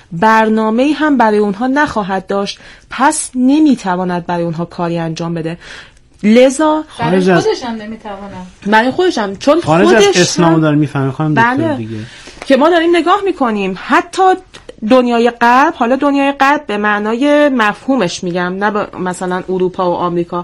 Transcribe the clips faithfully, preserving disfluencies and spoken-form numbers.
برنامه‌ای هم برای اونها نخواهد داشت، پس نمیتواند برای اونها کاری انجام بده. لذا برای خودش هم نمیتواند، برای خودش هم، چون خارج خودش از اسلام داره میفهمه خانم دکتر دیگه که ما داریم نگاه میکنیم حتی دنیای غرب، حالا دنیای غرب به معنای مفهومش میگم، نه مثلا اروپا و آمریکا،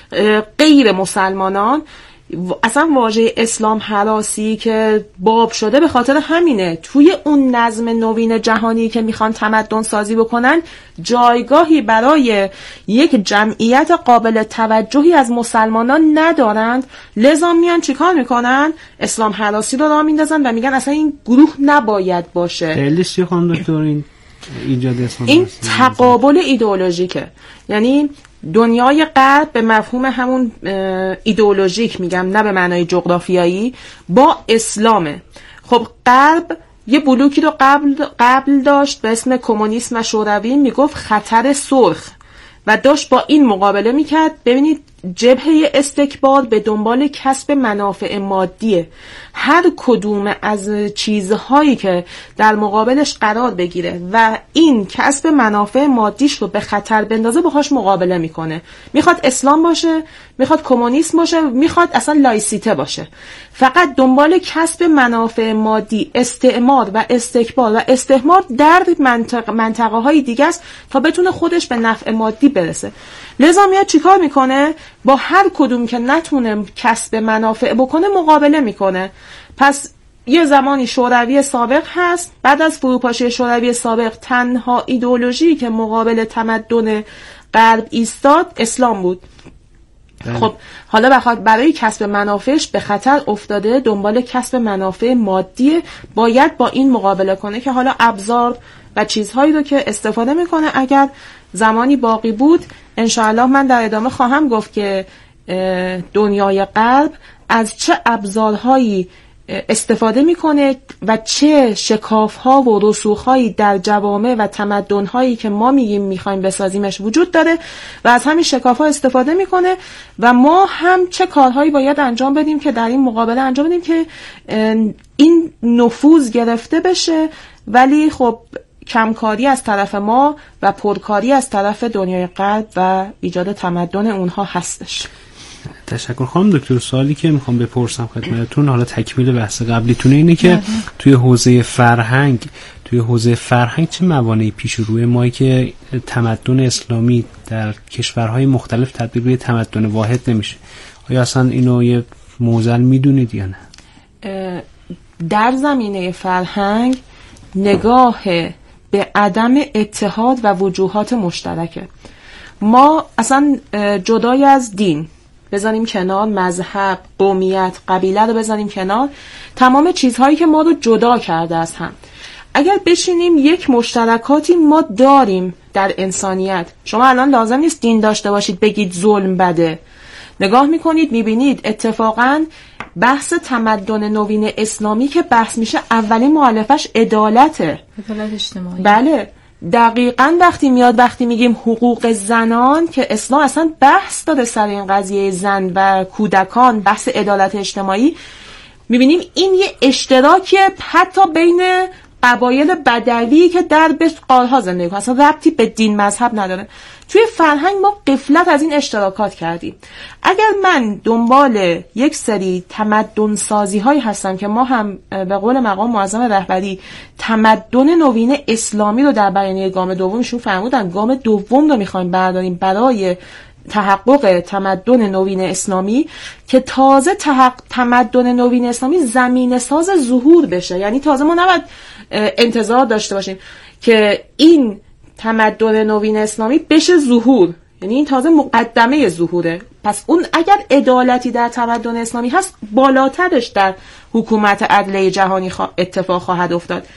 غیر مسلمانان، اصلا واژه اسلام هراسی که باب شده به خاطر همینه. توی اون نظم نوین جهانی که میخوان تمدن سازی بکنن، جایگاهی برای یک جمعیت قابل توجهی از مسلمانان ندارند، لذا میان چیکار میکنن؟ اسلام هراسی رو راه میندازن و میگن اصلا این گروه نباید باشه. دلیلش چیه خانم دکتر این ایجاد اسلام؟ این تقابل ایدئولوژیکه. یعنی دنیای غرب به مفهوم همون ایدئولوژیک میگم، نه به معنای جغرافیایی، با اسلامه. خب غرب یه بلوکی رو قبل قبل داشت به اسم کمونیسم و شوروی، میگفت خطر سرخ و داشت با این مقابله میکرد. ببینید جبهه استکبار به دنبال کسب منافع مادیه. هر کدوم از چیزهایی که در مقابلش قرار بگیره و این کسب منافع مادیش رو به خطر بندازه باهاش مقابله میکنه. میخواد اسلام باشه، میخواد کمونیسم باشه، میخواد اصلا لایسیته باشه. فقط دنبال کسب منافع مادی، استعمار و استکبار و استحمار در منطقه منطقه های دیگه است تا بتونه خودش به نفع مادی برسه. لذا میاد چیکار میکنه؟ با هر کدوم که نتونه کسب منافع بکنه مقابله میکنه. پس یه زمانی شوروی سابق هست، بعد از فروپاشی شوروی سابق تنها ایدئولوژی که مقابل تمدن غرب ایستاد اسلام بود. خب حالا بخواد برای کسب منافعش به خطر افتاده، دنبال کسب منافع مادی، باید با این مقابله کنه که حالا ابزار و چیزهایی رو که استفاده میکنه اگر زمانی باقی بود انشاءالله من در ادامه خواهم گفت که دنیای غرب از چه ابزارهایی استفاده میکنه و چه شکاف‌ها و رسوخ‌هایی در جوامع و تمدن‌هایی که ما میگیم میخوایم بسازیمش وجود داره و از همین شکاف‌ها استفاده میکنه و ما هم چه کارهایی باید انجام بدیم که در این مقابله انجام بدیم که این نفوذ گرفته بشه، ولی خب کمکاری از طرف ما و پرکاری از طرف دنیای غرب و ایجاد تمدن اونها هستش. تشکر خانم دکتر. سوالی که میخوام بپرسم خدمتتون، حالا تکمیل بحث قبلیتونه، اینه که توی حوزه فرهنگ توی حوزه فرهنگ چه موانعی پیش روی ما که تمدن اسلامی در کشورهای مختلف تبدیل به تمدن واحد نمیشه؟ آیا اصلا اینو یه معضل میدونید یا نه؟ در زمینه فرهنگ نگاه به عدم اتحاد و وجوهات مشترکه. ما اصلا جدای از دین بذاریم کنار، مذهب، قومیت، قبیله رو بذاریم کنار، تمام چیزهایی که ما رو جدا کرده از هم، اگر بشینیم یک مشترکاتی ما داریم در انسانیت. شما الان لازم نیست دین داشته باشید بگید ظلم بده. نگاه میکنید میبینید اتفاقاً بحث تمدن نوین اسلامی که بحث میشه اولین مؤلفش عدالته، عدالت اجتماعی. بله دقیقاً وقتی میاد وقتی میگیم حقوق زنان که اسلام اصلا بحث داده سر این قضیه زن و کودکان، بحث عدالت اجتماعی، میبینیم این یه اشتراکیه حتی بین قبایل بدوی که در بشقارها زندگی کنن، اصلا ربطی به دین مذهب نداره. توی فرهنگ ما غفلت از این اشتراکات کردیم. اگر من دنبال یک سری تمدن سازی هایی هستم که ما هم به قول مقام معظم رهبری تمدن نوین اسلامی رو در بیانیه گام دومشون فرمودن، گام دوم رو میخوایم برداریم برای تحقق تمدن نوین اسلامی که تازه تحقق تمدن نوین اسلامی زمینه ساز ظهور بشه. یعنی تازه ما نباید انتظار داشته باشیم که این تمدن نوین اسلامی بشه ظهور، یعنی این تازه مقدمه ظهوره. پس اون اگر عدالتی در تمدن اسلامی هست بالاترش در حکومت عدله جهانی اتفاق خواهد افتاد.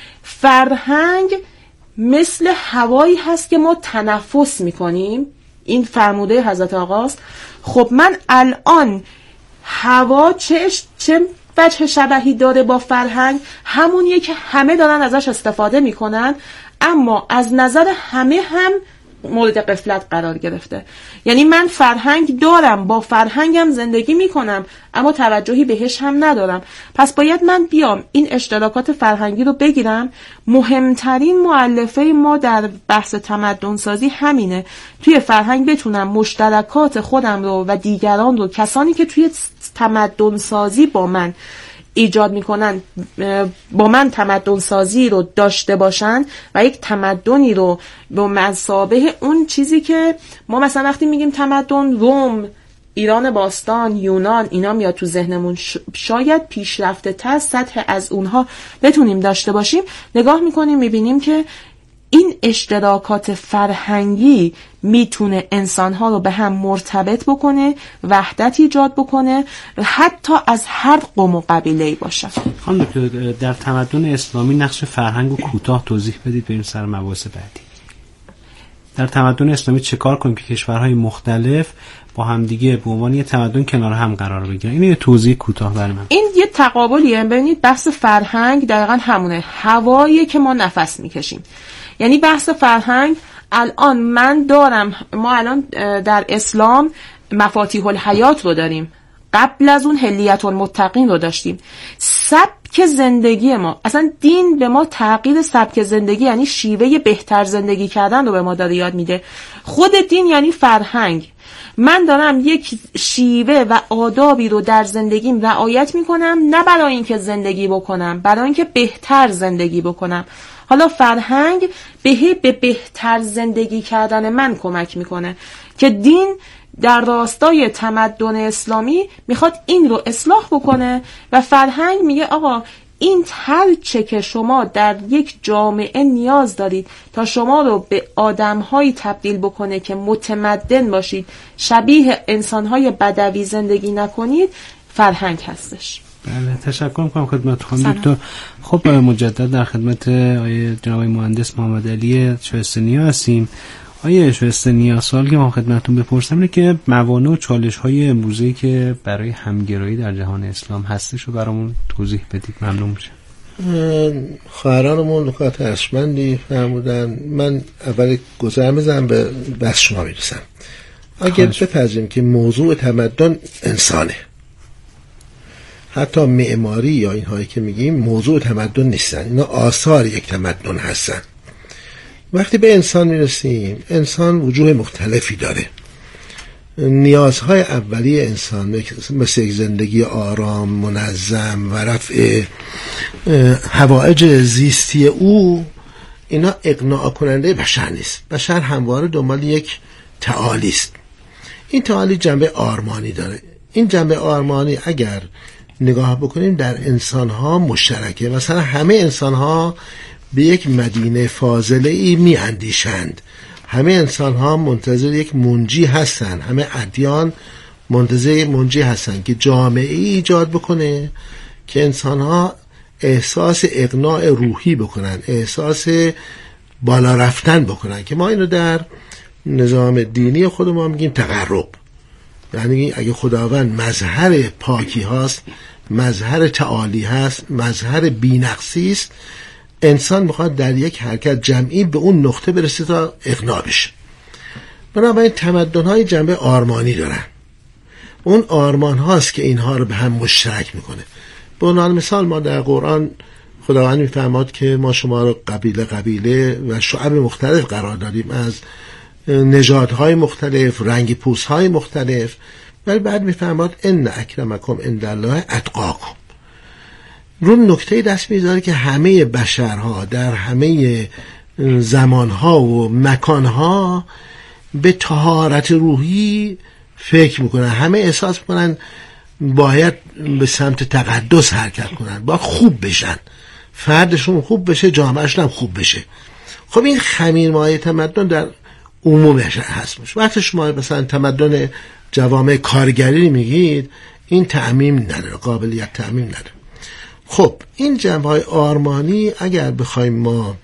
فرهنگ مثل هوایی هست که ما تنفس میکنیم، این فرموده حضرت آقاست. خب من الان هوا چه چه وجه شبهی داره با فرهنگ؟ همونیه که همه دارن ازش استفاده میکنن، اما از نظر همه هم مورد غفلت قرار گرفته. یعنی من فرهنگ دارم، با فرهنگم زندگی میکنم، اما توجهی بهش هم ندارم. پس باید من بیام این اشتراکات فرهنگی رو بگیرم. مهمترین مؤلفه ما در بحث تمدن سازی همینه، توی فرهنگ بتونم مشترکات خودم رو و دیگران رو، کسانی که توی تمدن سازی با من ایجاد میکنن، با من تمدن سازی رو داشته باشن و یک تمدنی رو به مثابه اون چیزی که ما مثلا وقتی میگیم تمدن، روم، ایران باستان، یونان، اینا میاد تو ذهنمون، شاید پیشرفته تر سطح از اونها بتونیم داشته باشیم. نگاه میکنیم میبینیم که این اشتراکات فرهنگی میتونه انسانها رو به هم مرتبط بکنه، وحدت ایجاد بکنه، حتی از هر قوم و قبیله‌ای باشه. خانم دکتر، در تمدن اسلامی نقش فرهنگ رو کوتاه توضیح بدید بریم سر مباحث بعدی. در تمدن اسلامی چه کار کنیم که کشورهای مختلف با همدیگه به عنوان یه تمدن کنار هم قرار بگیرن؟ اینو یه توضیح کوتاه برای من. این یه تقابلیه. ببینید بحث فرهنگ دقیقاً همونه، هوایی که ما نفس میکشیم. یعنی بحث فرهنگ الان من دارم، ما الان در اسلام مفاتیح الحیات رو داریم، قبل از اون حلیت المتقین رو داشتیم. سبک زندگی ما، اصلا دین به ما تغییر سبک زندگی یعنی شیوه بهتر زندگی کردن رو به ما داره یاد میده. خود دین یعنی فرهنگ. من دارم یک شیوه و آدابی رو در زندگیم رعایت میکنم، نه برای اینکه زندگی بکنم، برای اینکه بهتر زندگی بکنم. حالا فرهنگ به به بهتر زندگی کردن من کمک میکنه که دین در راستای تمدن اسلامی میخواد این رو اصلاح بکنه و فرهنگ میگه آقا این هر چه که شما در یک جامعه نیاز دارید تا شما رو به آدم‌هایی تبدیل بکنه که متمدن باشید، شبیه انسان‌های بدوی زندگی نکنید، فرهنگ هستش. بله، تشکر میکنم خدمت خانم دکتر. خب مجدد در خدمت آیه جناب مهندس محمد علی شایسته‌نیا هستیم. آیه شایسته‌نیا، سوالی که ما خدمتتون بپرسم اینه که موانع و چالش‌های امروزی که برای همگرایی در جهان اسلام هستش رو برامون توضیح بدید، ممنون میشم. خواهرانمون نکات ارجمندی فرمودن. من اول گذر میزنم به بحث شما میرسم. اگر بپذیریم که موضوع تمدن انسانه، حتی معماری یا اینهایی که میگیم موضوع تمدن نیستن، اینا آثار یک تمدن هستن. وقتی به انسان میرسیم، انسان وجوه مختلفی داره. نیازهای اولیه انسان مثل یک زندگی آرام، منظم و رفع حوائج زیستی او، اینا اقناع کننده بشر نیست. بشر همواره دنبال یک تعالی است. این تعالی جنبه آرمانی داره. این جنبه آرمانی اگر نگاه بکنیم در انسان‌ها مشترکه. مثلا همه انسان‌ها به یک مدینه فاضله ای می اندیشند، همه انسان‌ها منتظر یک منجی هستند، همه ادیان منتظر منجی هستند که جامعه ای ایجاد بکنه که انسان‌ها احساس اقناع روحی بکنن، احساس بالا رفتن بکنن، که ما اینو در نظام دینی خودمون میگیم تقرب. یعنی اگه خداوند مظهر پاکی هست، مظهر تعالی هست، مظهر بی‌نقصی است، انسان میخواد در یک حرکت جمعی به اون نقطه برسه تا اقناع بشه. بنابراین تمدن‌های جنبه آرمانی دارن. اون آرمان هاست که اینها رو به هم مشترک میکنه. به عنوان مثال ما در قرآن خداوند میفرماد که ما شما رو قبیله قبیله و شعب مختلف قرار دادیم، از نژادهای مختلف، رنگ پوستهای مختلف، ولی بعد میفرماد ان اکرمکم عندالله اتقاکم. رو نکته دست میذاره که همه بشرها در همه زمانها و مکانها به طهارت روحی فکر میکنن، همه احساس میکنن باید به سمت تقدس حرکت کنن، باید خوب بشن، فردشون خوب بشه، جامعهشون هم خوب بشه. خب این خمیرمایه تمدن در عموم هست. وقتی شما مثلا تمدن جوامع کارگری میگید، این تعمیم نداره، قابلیت تعمیم نداره. خب این جنبه‌های آرمانی اگر بخوایم ما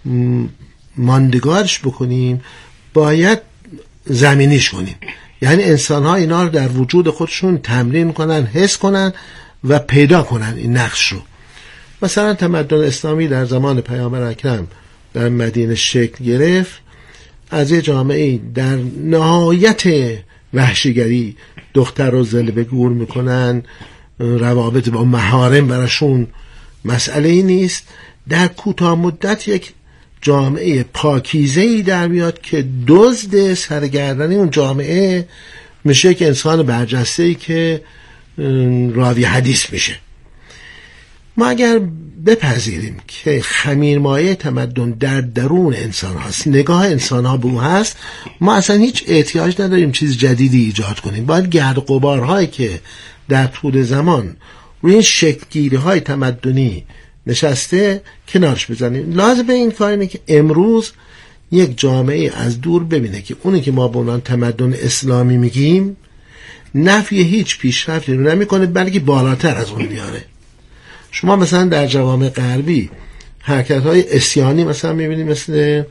ماندگارش بکنیم، باید زمینیش کنیم. یعنی انسان‌ها اینا رو در وجود خودشون تمرین کنن، حس کنن و پیدا کنن این نقش رو. مثلا تمدن اسلامی در زمان پیامبر اکرم در مدینه شکل گرفت. از یه جامعه در نهایت وحشیگری دختر رو زل به گور میکنن، روابط با محارم براشون مسئله ای نیست، در کوتاه مدت یک جامعه پاکیزه‌ای در بیاد که دزد سرگردنی اون جامعه میشه یک انسان برجسته‌ای که راوی حدیث میشه. ما اگر بپذیریم که خمیرمایه تمدن در درون انسان هاست، نگاه انسان ها به او هست، ما اصلا هیچ احتیاج نداریم چیز جدیدی ایجاد کنیم. باید گرد و غبارهایی که در طول زمان روی این شکل‌گیری های تمدنی نشسته کنارش بزنیم. لازم به این کار اینه که امروز یک جامعه از دور ببینه که اونی که ما به عنوان تمدن اسلامی میگیم نفی هیچ پیشرفتی رو نمیکنه، بلکه بالاتر از اون میاره. شما مثلا در جوامع غربی حرکت‌های اسیانی مثلا می‌بینید، مثل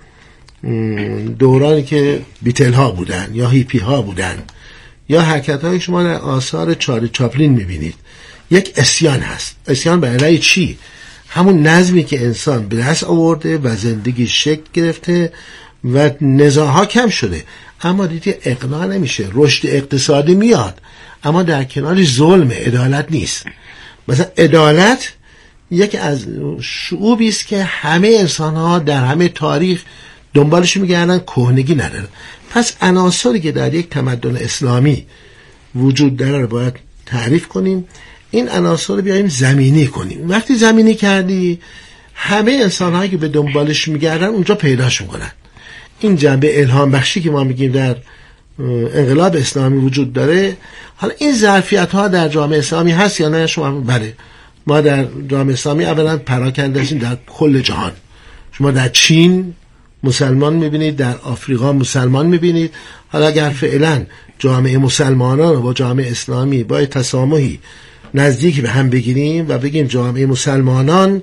دورانی که بیتل ها بودن یا هیپی ها بودن، یا حرکت‌های شما در آثار چارلی چاپلین می‌بینید. یک اسیان هست. اسیان به علیه چی؟ همون نظمی که انسان به دست آورده و زندگی شکل گرفته و نزاع‌ها کم شده، اما دیدی اقناع نمیشه. رشد اقتصادی میاد، اما در کنارش ظلم، عدالت نیست. مثلا عدالت یکی از شعوبی است که همه انسان‌ها در همه تاریخ دنبالش میگردن، کهنگی نداره. پس عناصری که در یک تمدن اسلامی وجود داره رو باید تعریف کنیم، این عناصر رو بیایم زمینی کنیم. وقتی زمینی کردی، همه انسان‌هایی که به دنبالش میگردن اونجا پیداش میکنن. این جنبه الهام بخشی که ما میگیم در انقلاب اسلامی وجود داره، حالا این ظرفیت ها در جامعه اسلامی هست یا نه؟ شما بله، ما در جامعه اسلامی اولا پراکنده هستیم در کل جهان. شما در چین مسلمان میبینید، در آفریقا مسلمان میبینید. حالا اگر فعلا جامعه مسلمانان و با جامعه اسلامی با تسامحی نزدیک به هم بگیریم و بگیم جامعه مسلمانان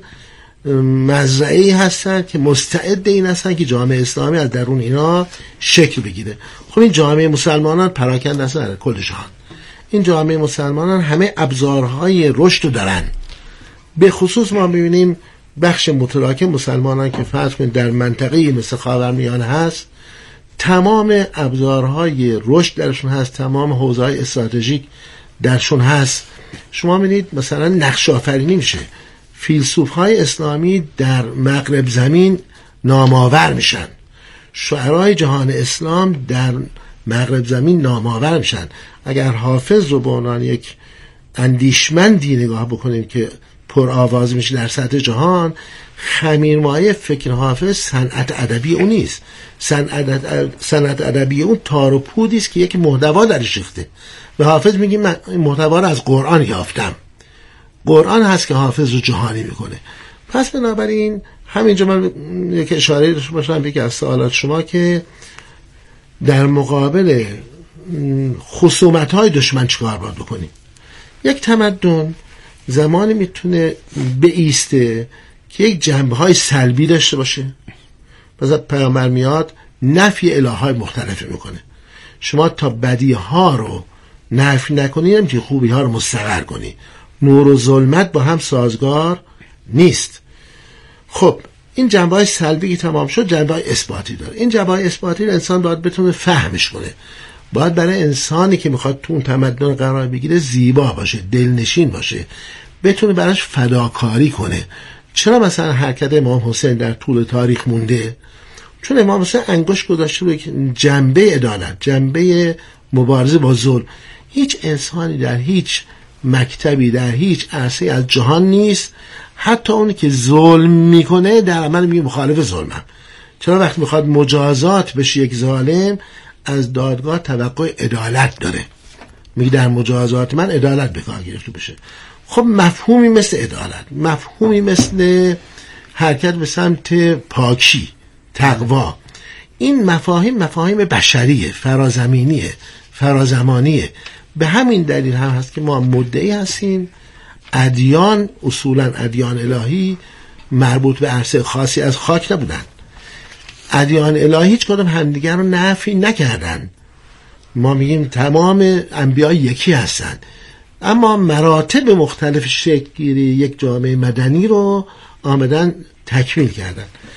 مزرعه‌ای هستن که مستعد این هستن که جامعه اسلامی از درون اینا شکل بگیره. خب این جامعه مسلمانان پراکنده هستن در کل جهان. این جامعه مسلمانان همه ابزارهای رشد رو دارن. به خصوص ما می‌بینیم بخش متراکم مسلمانان که فرض کنید در منطقه مثل خاورمیانه هست، تمام ابزارهای رشد درشون هست، تمام حوزه‌های استراتژیک درشون هست. شما می‌بینید مثلا نقش آفرینی میشه، فیلسوف‌های اسلامی در مغرب زمین نامآور میشن، شعرای جهان اسلام در مغرب زمین نامآور میشن. اگر حافظ رو به عنوان یک اندیشمندی نگاه بکنیم که پر آواز میشه در سطح جهان، خمیرمایه فکر حافظ صنعت ادبی اون نیست. صنعت صنعت ادبی اون تار و پودی است که یک محتوا درش ریخته. به حافظ میگیم من این محتوا رو از قرآن یافتم. قرآن هست که حافظ رو جهانی میکنه. پس بنابراین همینجا من یک اشاره داشته باشم به یکی از سوالات شما که در مقابل خصومت‌های دشمن چیکار باید بکنیم. یک تمدن زمانی میتونه بایسته که یک جنبه‌های سلبی داشته باشه. مثلا پیامبر میاد نفی اله‌های مختلف میکنه. شما تا بدی‌ها رو نفی نکنی نمیتونی خوبی‌ها رو مستقر کنی. نور و ظلمت با هم سازگار نیست. خب این جنبه‌های سلبی که تمام شد، جنبه‌های اثباتی داره. این جنبه‌های اثباتی رو انسان باید بتونه فهمش کنه. باید برای انسانی که میخواد تو اون تمدن قرار بگیره زیبا باشه، دلنشین باشه، بتونه براش فداکاری کنه. چرا مثلا حرکت امام حسین در طول تاریخ مونده؟ چون امام حسین انگشت گذاشته روی جنبه عدالت، جنبه مبارزه با ظلم. هیچ انسانی در هیچ مکتبی در هیچ عرصه از جهان نیست، حتی اونی که ظلم میکنه در عمل میگه مخالف ظلمم. چرا وقتی میخواد مجازات بشه یک ظالم، از دادگاه توقع عدالت داره، میگه در مجازات من عدالت به کار گرفته بشه. خب مفهومی مثل عدالت، مفهومی مثل حرکت به سمت پاکی، تقوا، این مفاهیم مفاهیم بشریه، فرازمینیه، فرازمانیه. به همین دلیل هم هست که ما مدعی هستیم ادیان، اصولا ادیان الهی مربوط به عرصه خاصی از خاک نبودن. ادیان الهی هیچ کدوم همدیگر رو نفی نکردن. ما میگیم تمام انبیا یکی هستن، اما مراتب مختلف شکل گیری یک جامعه مدنی رو آمدن تکمیل کردن.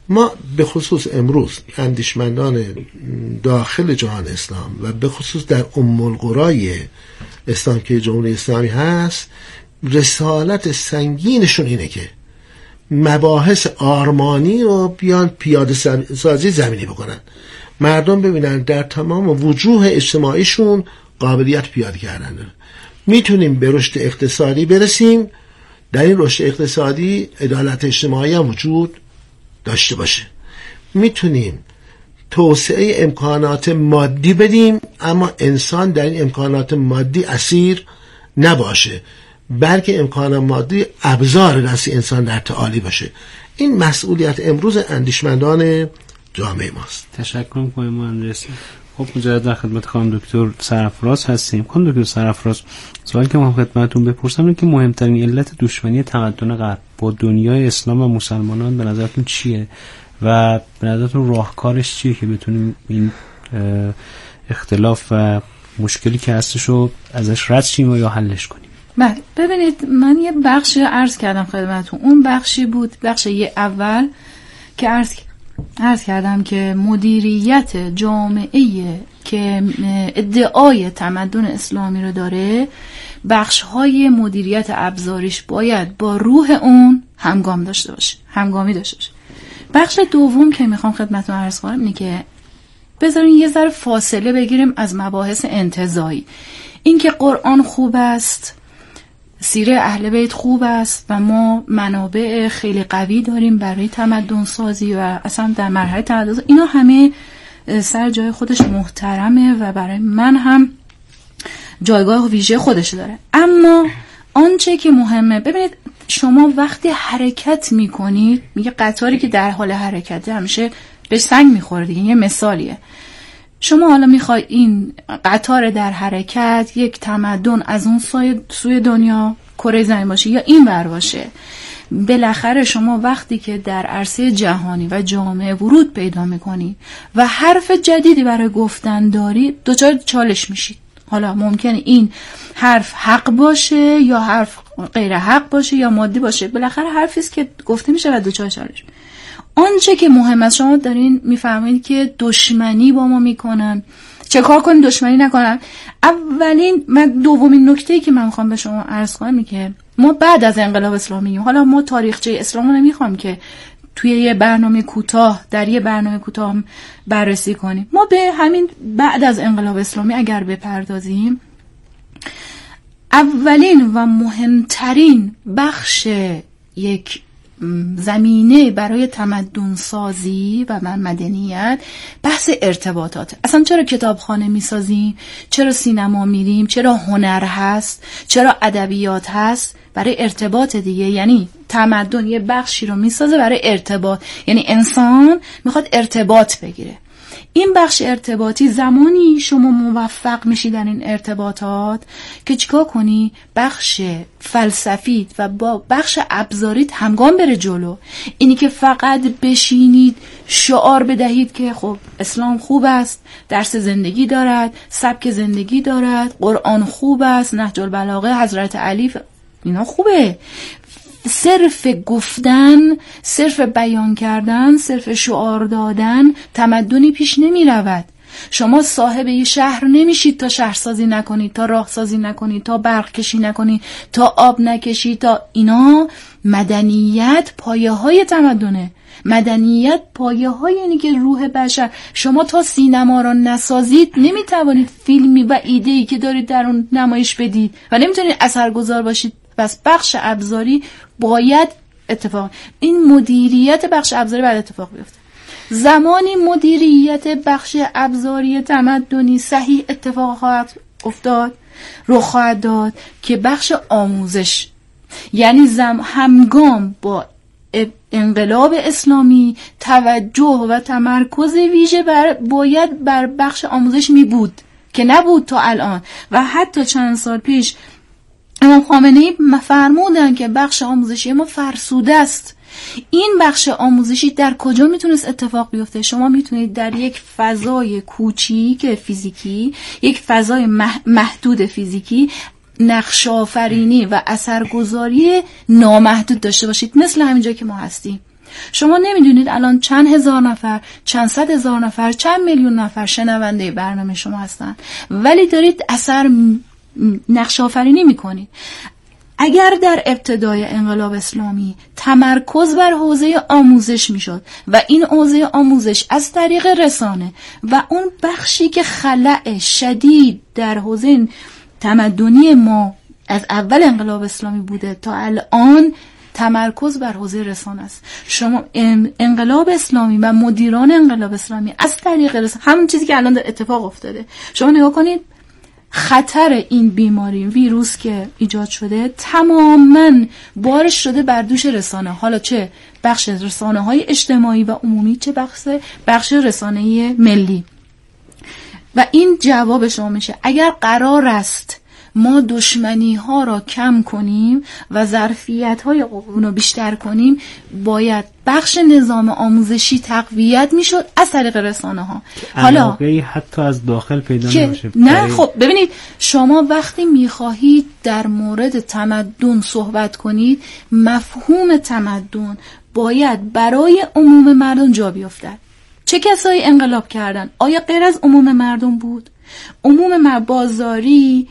ما به خصوص امروز اندیشمندان داخل جهان اسلام و به خصوص در ام القرای اسلام که جمهوری اسلامی هست، رسالت سنگینشون اینه که مباحث آرمانی رو بیان پیاده سازی زمینی بکنن، مردم ببینن در تمام وجوه اجتماعیشون قابلیت پیاده کردن داره. میتونیم به رشد اقتصادی برسیم، در این رشد اقتصادی عدالت اجتماعی هم وجود داشته باشه. میتونیم توسعه امکانات مادی بدیم، اما انسان در این امکانات مادی اسیر نباشه، بلکه امکانات مادی ابزار دست انسان در تعالی باشه. این مسئولیت امروز اندیشمندان جامعه ماست. تشکر می‌کنم مهندس. خب مجدد در خدمت خانم دکتر سرفراز هستیم. خانم دکتر سرفراز، سوالی که ما خدمتتون بپرسم اینه که مهمترین علت دشمنی تمدن غرب با دنیای اسلام و مسلمانان به نظرتون چیه و به نظرتون راهکارش چیه که بتونیم این اختلاف و مشکلی که هستشو ازش رد شیم و یا حلش کنیم؟ بله، ببینید من یه بخشی عرض کردم خدمتتون. اون بخشی بود، بخش یه اول که عرض عرض کردم که مدیریت جامعه که ادعای تمدن اسلامی رو داره، بخش‌های مدیریت ابزاریش باید با روح اون همگام داشته باشه، همگامی داشته باشه. بخش دوم که میخوام خدمتتون عرض کنم اینه که بذارین یه ذره فاصله بگیریم از مباحث انتزاعی. این که قرآن خوب است، سیره اهل بیت خوب است و ما منابع خیلی قوی داریم برای تمدن سازی و اصلا در مرحله تمدن سازی، اینا همه سر جای خودش محترمه و برای من هم جایگاه ویژه خودش داره. اما آنچه که مهمه، ببینید شما وقتی حرکت میکنید، میگه قطاری که در حال حرکته همیشه به سنگ میخوره دیگه، یه مثالیه. شما حالا میخوای این قطار در حرکت یک تمدن از اون سوی دنیا کره زمین باشه یا این ور باشه، بالاخره شما وقتی که در عرصه جهانی و جامعه ورود پیدا میکنید و حرف جدیدی برای گفتن دارید، دچار چالش میشید. حالا ممکنه این حرف حق باشه یا حرف غیر حق باشه یا مادی باشه، بالاخره حرفی است که گفته میشه و دچار چالش. آنچه که مهم است، شما دارین میفهمید که دشمنی با ما میکنن، چه کار کنین دشمنی نکنن. اولین من دومین نکته‌ای که من میخوام به شما عرض کنم اینه که ما بعد از انقلاب اسلامی، حالا ما تاریخچه اسلام رو نمیخوام که توی یه برنامه کوتاه در یه برنامه کوتاه بررسی کنیم، ما به همین بعد از انقلاب اسلامی اگر بپردازیم، اولین و مهمترین بخش یک زمینه برای تمدن سازی و مدنیت بحث ارتباطات. اصلا چرا کتابخانه میسازیم، چرا سینما میریم، چرا هنر هست، چرا ادبیات هست؟ برای ارتباط دیگه. یعنی تمدن یه بخشی رو میسازه برای ارتباط، یعنی انسان میخواد ارتباط بگیره. این بخش ارتباطی زمانی شما موفق میشی در این ارتباطات که چیکار کنی؟ بخش فلسفی و با بخش ابزاریت همگام بره جلو. اینی که فقط بشینید شعار بدهید که خب اسلام خوب است، درس زندگی دارد، سبک زندگی دارد، قرآن خوب است، نهج البلاغه حضرت علی، اینا خوبه. صرف گفتن، صرف بیان کردن، صرف شعار دادن تمدنی پیش نمی رود. شما صاحب یه شهر نمیشید تا شهرسازی نکنید، تا راهسازی نکنید، تا برق کشی نکنید، تا آب نکشید، تا اینا. مدنیت پایه های تمدنه. مدنیت پایه های اینی که روح بشر، شما تا سینما را نسازید نمیتوانید فیلمی و ایده‌ای که دارید در اون نمایش بدید و نمیتونید اثرگذار باشید. پس بخش ابزاری باید اتفاق، این مدیریت بخش ابزاری باید اتفاق بیفته. زمانی مدیریت بخش ابزاری تمدنی صحیح اتفاق خواهد افتاد، رخ خواهد داد که بخش آموزش، یعنی زم همگام با انقلاب اسلامی توجه و تمرکز ویژه بر باید بر بخش آموزش می بود که نبود تا الان. و حتی چند سال پیش امام خامنه‌ای فرمودن که بخش آموزشی ما فرسوده است. این بخش آموزشی در کجا میتونست اتفاق بیفته؟ شما میتونید در یک فضای کوچیک فیزیکی، یک فضای محدود فیزیکی، نقش آفرینی و اثرگذاری نامحدود داشته باشید، مثل همینجا که ما هستیم. شما نمیدونید الان چند هزار نفر، چند صد هزار نفر، چند میلیون نفر شنونده برنامه شما هستن، ولی دارید اثر نقش آفرینی میکنید. اگر در ابتدای انقلاب اسلامی تمرکز بر حوزه آموزش میشد و این حوزه آموزش از طریق رسانه و اون بخشی که خلأ شدید در حوزه تمدنی ما از اول انقلاب اسلامی بوده تا الان تمرکز بر حوزه رسانه است. شما انقلاب اسلامی و مدیران انقلاب اسلامی از طریق رسانه، همون چیزی که الان اتفاق افتاده، شما نگاه کنید خطر این بیماری ویروس که ایجاد شده تماماً بارش شده بر دوش رسانه، حالا چه بخش رسانه های اجتماعی و عمومی، چه بخش بخش رسانه ملی. و این جواب شما میشه اگر قرار است ما دشمنی ها را کم کنیم و ظرفیت های اون رو بیشتر کنیم، باید بخش نظام آموزشی تقویت میشد از طریق رسانه ها. حالا حتی از داخل پیدا نمیشه. نه خب ببینید، شما وقتی میخواهید در مورد تمدن صحبت کنید، مفهوم تمدن باید برای عموم مردم جا بیفتد. چه کسایی انقلاب کردن؟ آیا غیر از عموم مردم بود؟ عموم بازاری،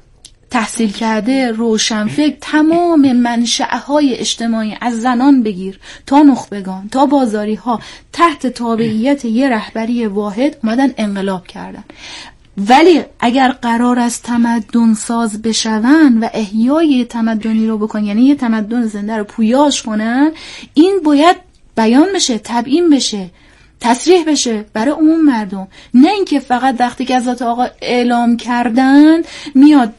تحصیل کرده، روشنفکر، تمام منشأهای اجتماعی از زنان بگیر تا نخبگان تا بازاری ها تحت تابعیت یه رهبری واحد اومدن انقلاب کردن. ولی اگر قرار است تمدن ساز بشون و احیای تمدنی رو بکن، یعنی یه تمدن زنده رو پویاش کنن، این باید بیان بشه، تبیین بشه، تصریح بشه برای عموم مردم. نه اینکه فقط وقتی که حضرت آقا اعلام کردن میاد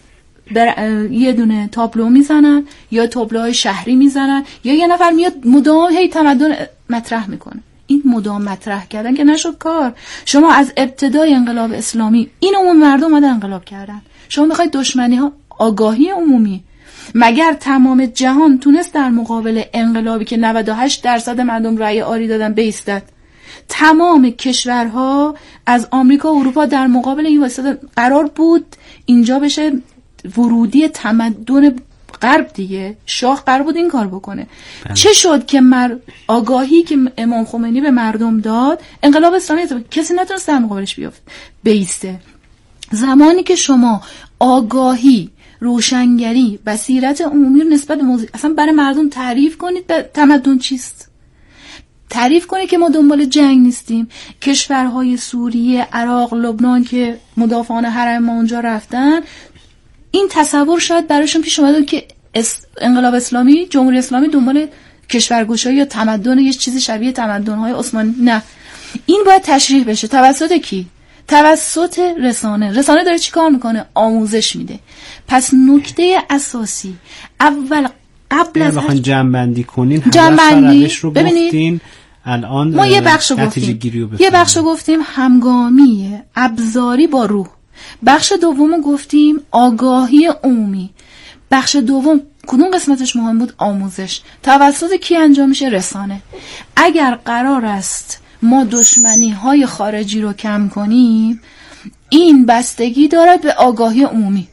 بر یه دونه تابلو میزنن یا تابلوهای شهری میزنن یا یه نفر میاد مدام هی تمدن مطرح میکنه. این مدام مطرح کردن که نشد کار. شما از ابتدای انقلاب اسلامی این عموم مردم اومدن انقلاب کردن، شما میخواید دشمنی ها، آگاهی عمومی. مگر تمام جهان تونست در مقابل انقلابی که نود و هشت درصد مردم رأی آری دادن بایستد؟ تمام کشورها از آمریکا و اروپا در مقابل این واسطه قرار بود اینجا بشه ورودی تمدن غرب دیگه. شاه قرار بود این کار بکنه. بله. چه شد که مر... آگاهی که امام خمینی به مردم داد، انقلاب اسلامی کسی نتونست در مقابلش بیفت بیسته. زمانی که شما آگاهی، روشنگری، بصیرت عمومی نسبت به موضوع اصلا برای مردم تعریف کنید، به تمدن چیست، تعریف کنید که ما دنبال جنگ نیستیم. کشورهای سوریه، عراق، لبنان که مدافعان حرم ما اونجا رفتن، این تصور شاید برایشون پیش اومده که انقلاب اسلامی، جمهوری اسلامی دنبال کشورگشایی یا تمدن، یه چیزی شبیه تمدن‌های عثمانی. نه، این باید تشریح بشه. توسط کی؟ توسط رسانه. رسانه داره چیکار میکنه؟ آموزش میده. پس نکته اساسی اول قبل از بخواین جمع‌بندی کنین، جمع‌بندی رو ببینید الان ما یه بخشو گفتیم یه بخشو گفتیم همگامی ابزاری با روح. بخش دومو گفتیم آگاهی عمومی. بخش دوم کدوم قسمتش مهم بود؟ آموزش. توسط کی انجام میشه؟ رسانه. اگر قرار است ما دشمنی های خارجی رو کم کنیم، این بستگی دارد به آگاهی عمومی.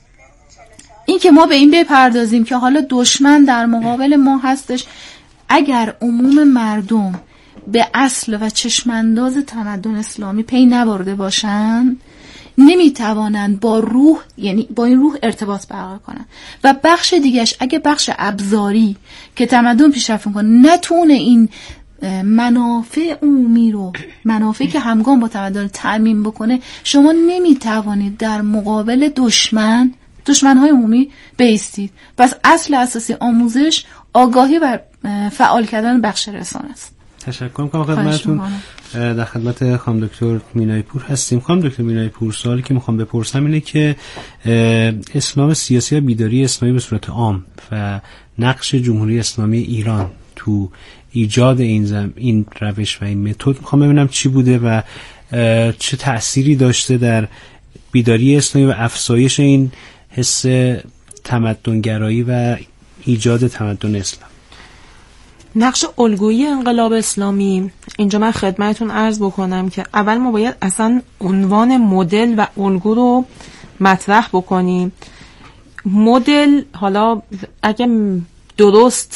این که ما به این بپردازیم که حالا دشمن در مقابل ما هستش، اگر عموم مردم به اصل و چشمانداز تمدن اسلامی پی نبرده باشن، نمیتوانند با روح، یعنی با این روح ارتباط برقرار کنن. و بخش دیگهش اگه بخش ابزاری که تمدن پیشرفت میکنه نتونه این منافع عمومی رو، منافعی که همگام با تمدن تأمین بکنه، شما نمیتوانید در مقابل دشمن دشمن‌های عمومی بایستید. پس اصل اساسی آموزش، آگاهی و فعال کردن بخش رسانه است. تشکر می‌کنم خدمتتون. در خدمت خانم دکتر مینای پور هستیم. خانم دکتر مینای پور، سوالی که میخوام بپرسم اینه که اسلام سیاسی و بیداری اسلامی به صورت عام و نقش جمهوری اسلامی ایران تو ایجاد این زم این روش و این متد، میخوام ببینم چی بوده و چه تأثیری داشته در بیداری اسلامی و افزایش این حس تمدنگرایی و ایجاد تمدن اسلام. نقش الگویی انقلاب اسلامی، اینجا من خدمتتون عرض بکنم که اول ما باید اصلا عنوان مدل و الگو رو مطرح بکنیم. مدل، حالا اگه درست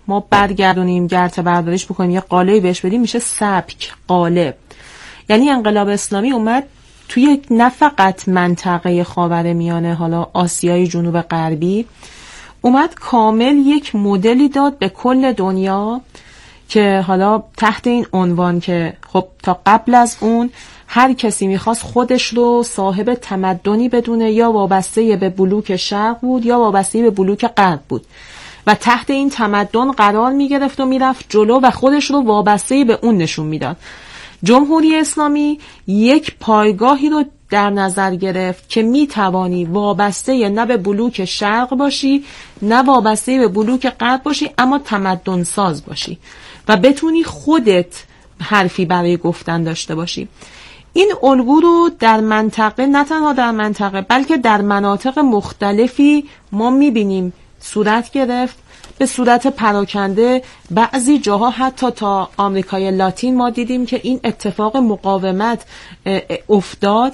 ما برگردونیم گرته برداریش بکنیم یه قالبی بهش بدیم میشه سبک، قالب. یعنی انقلاب اسلامی اومد توی نه فقط منطقه خاورمیانه، حالا آسیای جنوب غربی، اومد کامل یک مدلی داد به کل دنیا که حالا تحت این عنوان که خب تا قبل از اون هر کسی میخواست خودش رو صاحب تمدنی بدونه، یا وابسته به بلوک شرق بود یا وابسته به بلوک غرب بود و تحت این تمدن قرار میگرفت و میرفت جلو و خودش رو وابسته به اون نشون میداد. جمهوری اسلامی یک پایگاهی رو در نظر گرفت که میتوانی وابسته نه به بلوک شرق باشی نه وابسته به بلوک غرب باشی، اما تمدن ساز باشی و بتونی خودت حرفی برای گفتن داشته باشی. این الگو رو در منطقه، نه تنها در منطقه بلکه در مناطق مختلفی ما میبینیم صورت گرفت به صورت پراکنده. بعضی جاها حتی تا آمریکای لاتین ما دیدیم که این اتفاق مقاومت افتاد.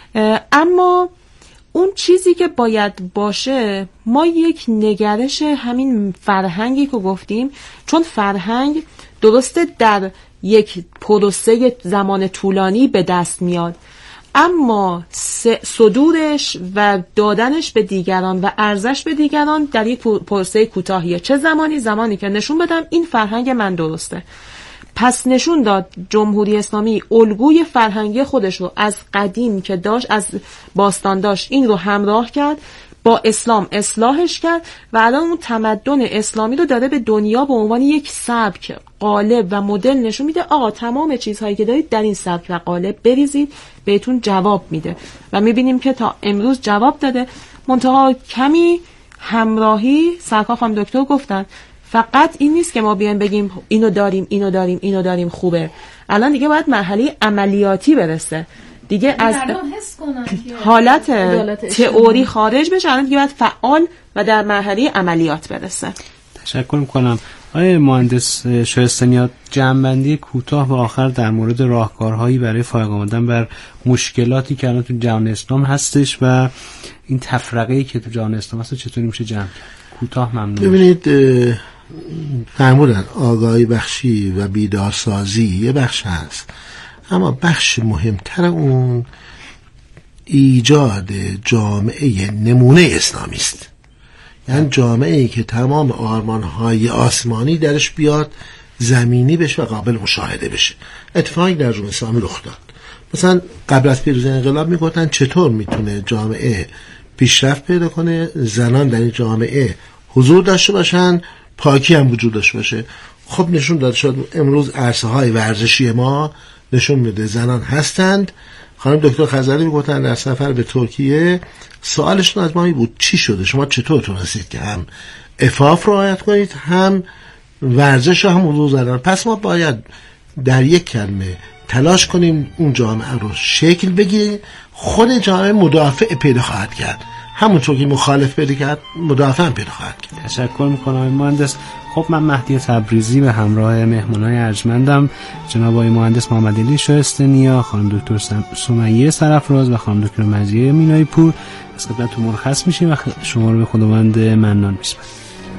اما اون چیزی که باید باشه، ما یک نگرش همین فرهنگی که گفتیم، چون فرهنگ درسته در یک پروسه زمان طولانی به دست میاد، اما صدورش و دادنش به دیگران و ارزش به دیگران در یک پروسه کوتاهیه. چه زمانی؟ زمانی که نشون بدم این فرهنگ من درسته. پس نشون داد جمهوری اسلامی الگوی فرهنگی خودش رو از قدیم که داشت، از باستان داشت، این رو همراه کرد با اسلام، اصلاحش کرد و الان اون تمدن اسلامی رو داره به دنیا به عنوان یک سبک، قالب و مدل نشون میده. آقا تمام چیزهایی که دارید در این سبک و قالب بریزید، بهتون جواب میده و میبینیم که تا امروز جواب داده. منتها کمی همراهی، سرکار خانم دکتر گفتن، فقط این نیست که ما بیایم بگیم اینو داریم اینو داریم اینو داریم خوبه. الان دیگه باید مرحله عملیاتی برسه دیگه، از حالت تئوری خارج بشه، الان دیگه باید فعال و در مرحله عملیات برسه. تشکر میکنم. آقای مهندس شایستانیات، جمع‌بندی کوتاه و آخر در مورد راهکارهایی برای فائق آمدن بر مشکلاتی که الان تو جهان اسلام هستش و این تفرقه‌ای که تو جهان اسلام هست چطوری میشه جمع کرد؟ کوتاه ممنون. ببینید، فرمودن آگاهی بخشی و بیدارسازی یه بخش هست، اما بخش مهمتر اون ایجاد جامعه نمونه اسلامی است. یعنی جامعه‌ای که تمام آرمان‌های آسمانی درش بیاد، زمینی بشه و قابل مشاهده بشه. اتفاقی در جمهوری اسلامی رخ داد. مثلا قبل از پیروزی انقلاب میگفتن چطور میتونه جامعه پیشرفت پیدا کنه، زنان در این جامعه حضور داشته باشن، پاکی هم وجود داشته باشه. خب نشون داد شد امروز عرصه های ورزشی ما نشون میده زنان هستند. خانم دکتر خزری میگفتن در سفر به ترکیه سوالشون از ما بود چی شده، شما چطور تونستید که هم عفاف رو رعایت کنید، هم ورزش رو هم حضور زنان؟ پس ما باید در یک کلمه تلاش کنیم اون جامعه رو شکل بگیریم. خود جامعه مدافع پیدا خواهد کرد، همونطور که مخالف پیدا کرد مدافع هم پیدا خواهد کرد. تشکر میکنم آقای مهندس. خب من مهدی تبریزی به همراه مهمانای ارجمندم جناب آقای مهندس محمد علی شایسته‌نیا، خانم دکتر سمیه سرفراز و خانم دکتر مجیده مینایی پور از خدمتتون مرخص میشیم و شما رو به خداوند منان میسپاریم.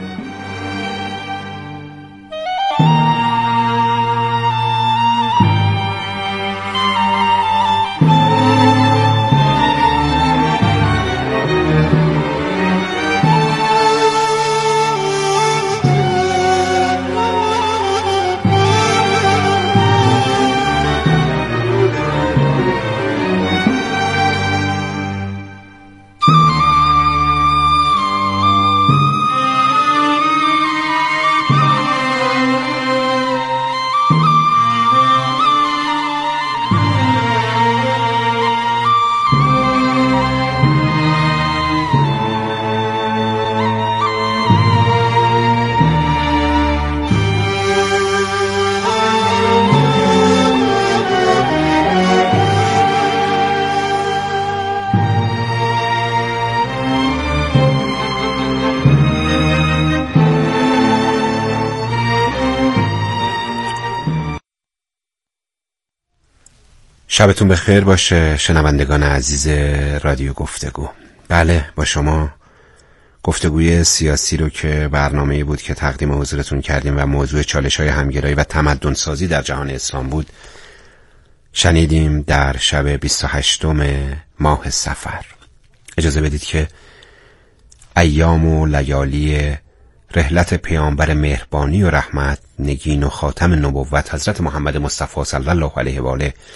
شبتون بخیر باشه شنوندگان عزیز رادیو گفتگو. بله با شما گفتگوی سیاسی رو که برنامه‌ای بود که تقدیم حضورتون کردیم و موضوع چالش‌های همگرایی و تمدن سازی در جهان اسلام بود شنیدیم در شب بیست و هشتم ماه صفر. اجازه بدید که ایام و لیالی رحلت پیامبر مهربانی و رحمت، نگین و خاتم نبوت حضرت محمد مصطفی صلی الله علیه و آله